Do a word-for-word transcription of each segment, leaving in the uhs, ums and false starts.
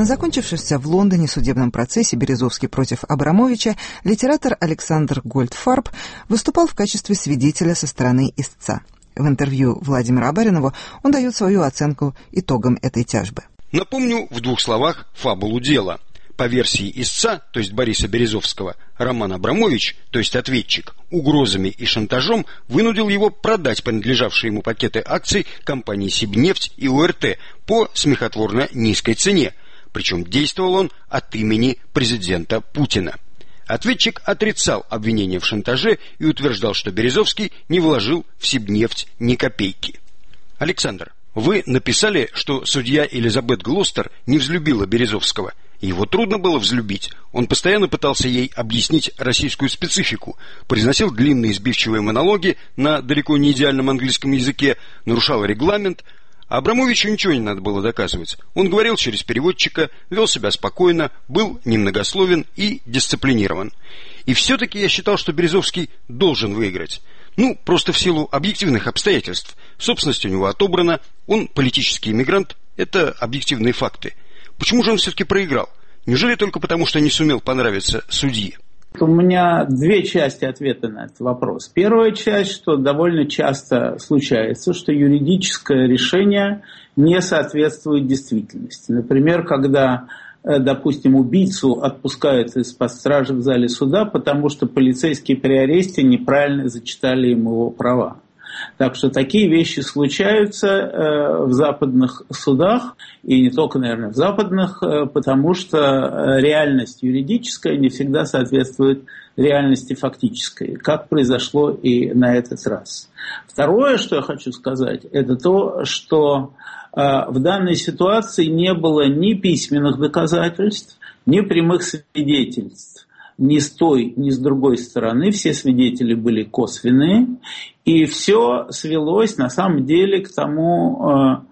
На закончившемся в Лондоне судебном процессе Березовский против Абрамовича литератор Александр Гольдфарб выступал в качестве свидетеля со стороны истца. В интервью Владимиру Абаринову он дает свою оценку итогам этой тяжбы. Напомню в двух словах фабулу дела. По версии истца, то есть Бориса Березовского, Роман Абрамович, то есть ответчик, угрозами и шантажом вынудил его продать принадлежавшие ему пакеты акций компании «Сибнефть» и ОРТ по смехотворно низкой цене. Причем действовал он от имени президента Путина. Ответчик отрицал обвинения в шантаже и утверждал, что Березовский не вложил в Сибнефть ни копейки. Александр, вы написали, что судья Элизабет Глостер не взлюбила Березовского. Его трудно было взлюбить. Он постоянно пытался ей объяснить российскую специфику, произносил длинные сбивчивые монологи на далеко не идеальном английском языке, нарушал регламент. А Абрамовичу ничего не надо было доказывать. Он говорил через переводчика, вел себя спокойно, был немногословен и дисциплинирован. И все-таки я считал, что Березовский должен выиграть. Ну, просто в силу объективных обстоятельств. Собственность у него отобрана, он политический иммигрант, это объективные факты. Почему же он все-таки проиграл? Неужели только потому, что не сумел понравиться судье? У меня две части ответа на этот вопрос. Первая часть, что довольно часто случается, что юридическое решение не соответствует действительности. Например, когда, допустим, убийцу отпускают из-под стражи в зале суда, потому что полицейские при аресте неправильно зачитали ему его права. Так что такие вещи случаются э, в западных судах, и не только, наверное, в западных, э, потому что реальность юридическая не всегда соответствует реальности фактической, как произошло и на этот раз. Второе, что я хочу сказать, это то, что э, в данной ситуации не было ни письменных доказательств, ни прямых свидетельств. Ни с той, ни с другой стороны, все свидетели были косвенные, и все свелось на самом деле к тому,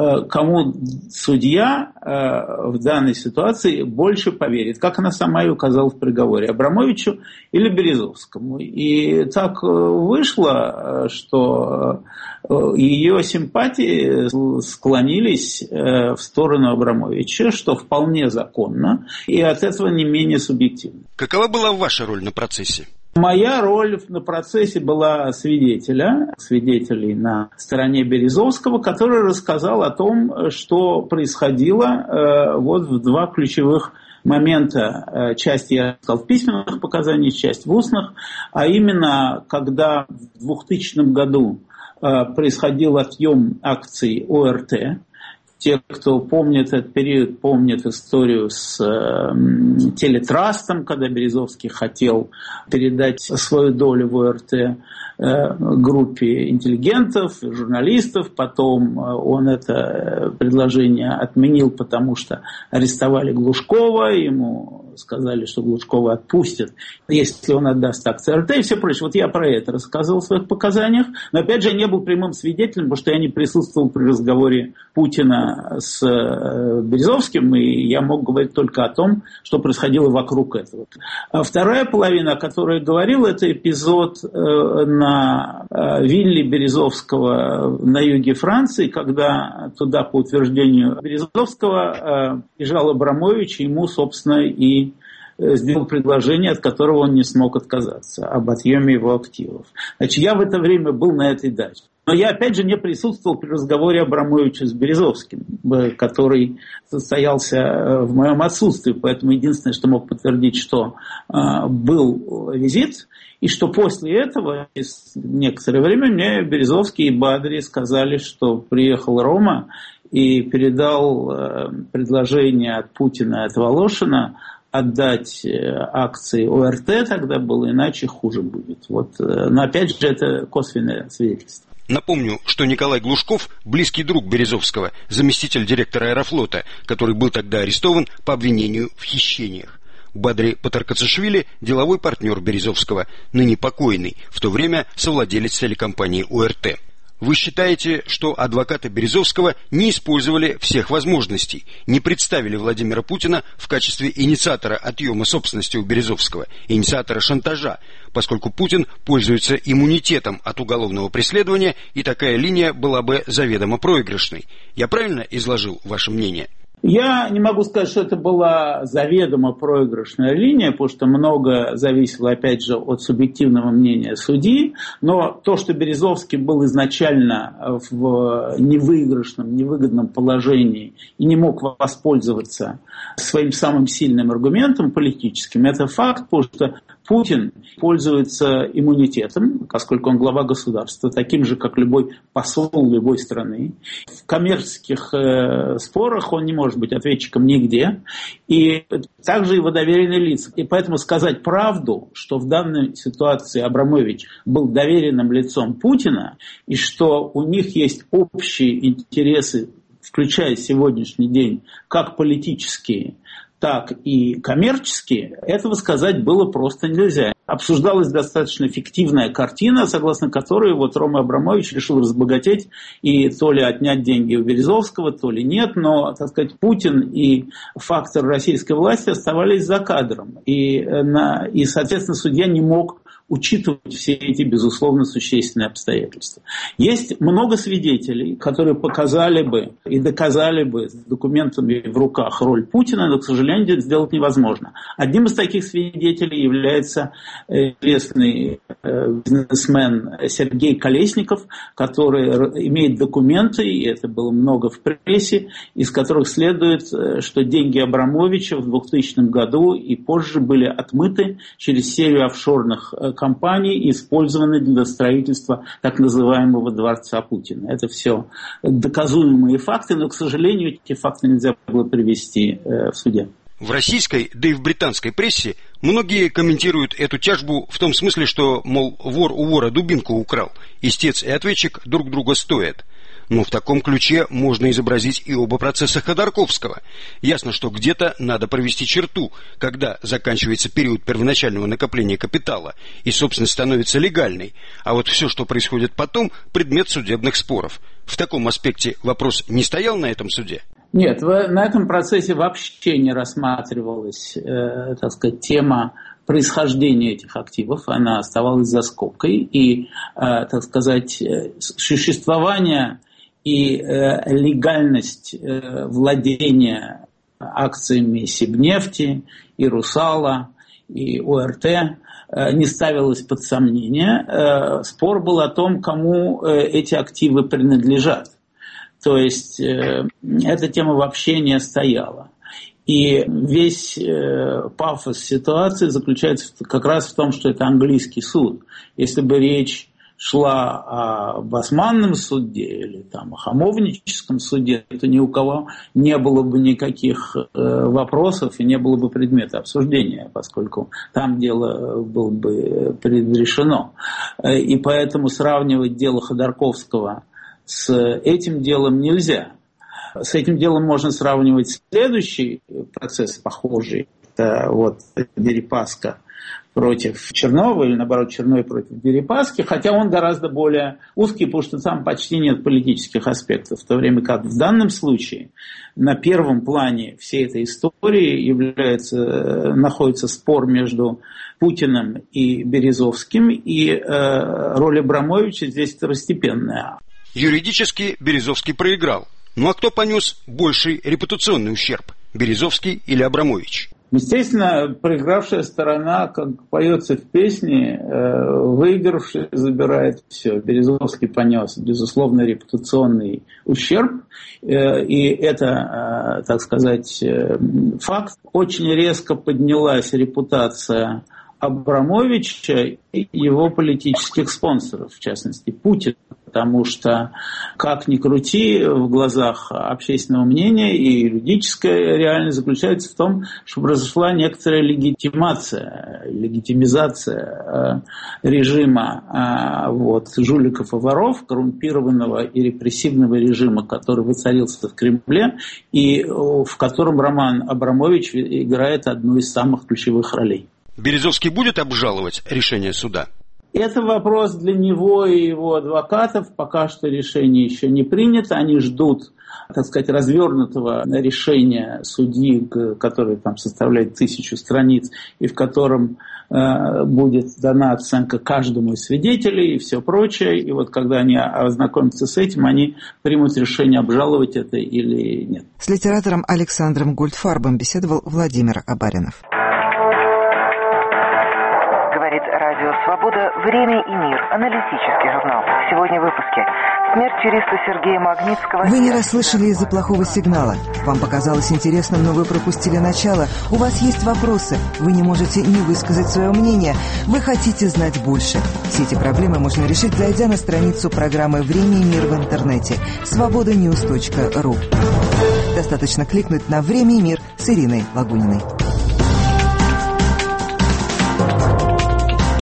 кому судья в данной ситуации больше поверит, как она сама и указала в приговоре, Абрамовичу или Березовскому. И так вышло, что ее симпатии склонились в сторону Абрамовича, что вполне законно, и от этого не менее субъективно. Какова была ваша роль на процессе? Моя роль на процессе была свидетеля, свидетелей на стороне Березовского, который рассказал о том, что происходило э, вот в два ключевых момента. Часть я сказал в письменных показаниях, часть в устных, а именно, когда в двухтысячном году э, происходил отъем акций ОРТ. Те, кто помнит этот период, помнят историю с э, телетрастом, когда Березовский хотел передать свою долю в ОРТ э, группе интеллигентов, журналистов. Потом он это предложение отменил, потому что арестовали Глушкова, ему сказали, что Глушкова отпустят, если он отдаст акции ОРТ и все прочее. Вот я про это рассказывал в своих показаниях, но опять же я не был прямым свидетелем, потому что я не присутствовал при разговоре Путина с Березовским, и я мог говорить только о том, что происходило вокруг этого. А вторая половина, о которой я говорил, это эпизод на вилле Березовского на юге Франции, когда туда, по утверждению Березовского, приезжал Абрамович, и ему, собственно, и сделал предложение, от которого он не смог отказаться, об отъеме его активов. Значит, я в это время был на этой даче. Но я, опять же, не присутствовал при разговоре Абрамовича с Березовским, который состоялся в моем отсутствии. Поэтому единственное, что мог подтвердить, что э, был визит, и что после этого, через некоторое время, мне Березовский и Бадри сказали, что приехал Рома и передал э, предложение от Путина и от Волошина отдать акции ОРТ, тогда было, иначе хуже будет. Вот. Но опять же, это косвенное свидетельство. Напомню, что Николай Глушков – близкий друг Березовского, заместитель директора Аэрофлота, который был тогда арестован по обвинению в хищениях. Бадри Патаркацишвили – деловой партнер Березовского, ныне покойный, в то время совладелец телекомпании ОРТ. Вы считаете, что адвокаты Березовского не использовали всех возможностей, не представили Владимира Путина в качестве инициатора отъема собственности у Березовского, инициатора шантажа, поскольку Путин пользуется иммунитетом от уголовного преследования, и такая линия была бы заведомо проигрышной. Я правильно изложил ваше мнение? Я не могу сказать, что это была заведомо проигрышная линия, потому что много зависело, опять же, от субъективного мнения судьи, но то, что Березовский был изначально в невыигрышном, невыгодном положении и не мог воспользоваться своим самым сильным аргументом политическим, это факт, потому что Путин пользуется иммунитетом, поскольку он глава государства, таким же, как любой посол любой страны. В коммерческих э, спорах он не может быть ответчиком нигде. И также его доверенные лица. И поэтому сказать правду, что в данной ситуации Абрамович был доверенным лицом Путина, и что у них есть общие интересы, включая сегодняшний день, как политические, так и коммерческие, этого сказать было просто нельзя. Обсуждалась достаточно фиктивная картина, согласно которой вот Рома Абрамович решил разбогатеть и то ли отнять деньги у Березовского, то ли нет, но, так сказать, Путин и фактор российской власти оставались за кадром. И, на, и соответственно, судья не мог учитывать все эти, безусловно, существенные обстоятельства. Есть много свидетелей, которые показали бы и доказали бы с документами в руках роль Путина, но, к сожалению, это сделать невозможно. Одним из таких свидетелей является известный бизнесмен Сергей Колесников, который имеет документы, и это было много в прессе, из которых следует, что деньги Абрамовича в двухтысячном году и позже были отмыты через серию офшорных компаний, использованы для строительства так называемого дворца Путина. Это все доказуемые факты, но, к сожалению, эти факты нельзя было привести в суде. В российской, да и в британской прессе многие комментируют эту тяжбу в том смысле, что, мол, вор у вора дубинку украл, истец и ответчик друг друга стоят. Но в таком ключе можно изобразить и оба процесса Ходорковского. Ясно, что где-то надо провести черту, когда заканчивается период первоначального накопления капитала и собственность становится легальной, а вот все, что происходит потом, предмет судебных споров. В таком аспекте вопрос не стоял на этом суде? Нет, на этом процессе вообще не рассматривалась, э, так сказать, тема происхождения этих активов, она оставалась за скобкой, и, э, так сказать, существование и э, легальность э, владения акциями Сибнефти, и Русала, и ОРТ э, не ставилось под сомнение. Э, спор был о том, кому э, эти активы принадлежат. То есть э, эта тема вообще не стояла. И весь э, пафос ситуации заключается как раз в том, что это английский суд. Если бы речь шла о Басманном суде или там, о Хамовническом суде, то ни у кого не было бы никаких э, вопросов и не было бы предмета обсуждения, поскольку там дело было бы предрешено. И поэтому сравнивать дело Ходорковского с этим делом нельзя. С этим делом можно сравнивать следующий процесс похожий. Это вот Дерипаска против Чернова, или наоборот Черной против Дерипаски, хотя он гораздо более узкий, потому что там почти нет политических аспектов, в то время как в данном случае на первом плане всей этой истории является, находится спор между Путиным и Березовским, и э, роль Абрамовича здесь второстепенная. Юридически Березовский проиграл. Ну а кто понес больший репутационный ущерб? Березовский или Абрамович? Естественно, проигравшая сторона, как поется в песне, выигравший забирает все. Березовский понес, безусловно, репутационный ущерб. И это, так сказать, факт. Очень резко поднялась репутация Абрамовича и его политических спонсоров, в частности Путина, потому что, как ни крути, в глазах общественного мнения и юридическая реальность заключается в том, что произошла некоторая легитимация, легитимизация режима вот, жуликов и воров, коррумпированного и репрессивного режима, который воцарился в Кремле, и в котором Роман Абрамович играет одну из самых ключевых ролей. Березовский будет обжаловать решение суда? Это вопрос для него и его адвокатов. Пока что решение еще не принято. Они ждут, так сказать, развернутого решения судьи, который там составляет тысячу страниц, и в котором э, будет дана оценка каждому из свидетелей и все прочее. И вот когда они ознакомятся с этим, они примут решение, обжаловать это или нет. С литератором Александром Гольдфарбом беседовал Владимир Абаринов. Говорит Радио Свобода. Время и мир. Аналитический журнал. Сегодня в выпуске. Смерть юриста Сергея Магнитского. Вы не расслышали из-за плохого сигнала. Вам показалось интересным, но вы пропустили начало. У вас есть вопросы. Вы не можете не высказать свое мнение. Вы хотите знать больше. Все эти проблемы можно решить, зайдя на страницу программы «Время и мир» в интернете свобода ньюс точка ру. Достаточно кликнуть на «Время и мир» с Ириной Лагуниной.